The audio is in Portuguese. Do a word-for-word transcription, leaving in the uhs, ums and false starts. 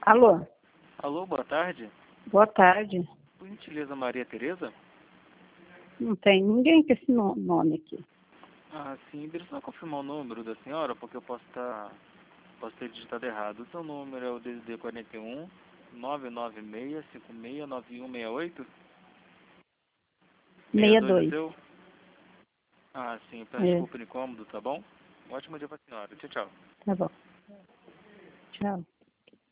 Alô? Alô, boa tarde. Boa tarde. Por gentileza, Maria Tereza? Não tem ninguém com esse no- nome aqui. Ah, sim. Deixa eu só confirmar o número da senhora, porque eu posso estar... posso ter digitado errado. O seu número é o D D D quarenta e um, nove nove seis, cinco seis nove um seis oito? sessenta e é dois. seu? Ah, sim. Peço É, desculpa o incômodo, tá bom? Um ótimo dia pra senhora. Tchau, tchau. tá bom. Tchau.